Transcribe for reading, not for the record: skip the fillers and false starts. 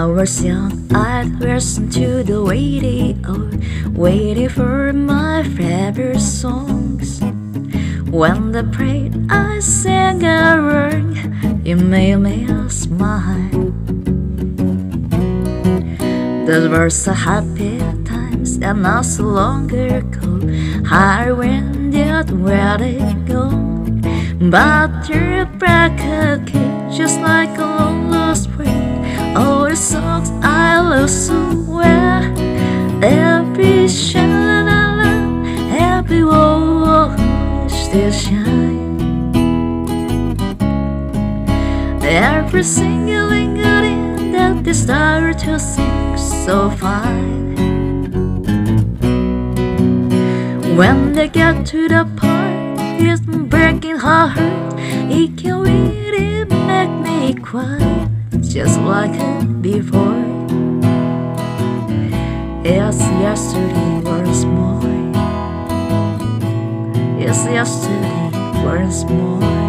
I was young, I'd listen to the radio, waiting for my favorite songs. When they prayed, I sang along, it made me smile. Those were so happy times, and not so long ago. I wondered where they go, but they're back again, just like a long lost friend. All the songs I love so well, every sha-la-la-la, every wall still shine. Every single ingredient that they start to sing so fine. When they get to the part, it's breaking heart, it can really make me cry, just like before. Yes, yesterday once more. Yes, yesterday once more.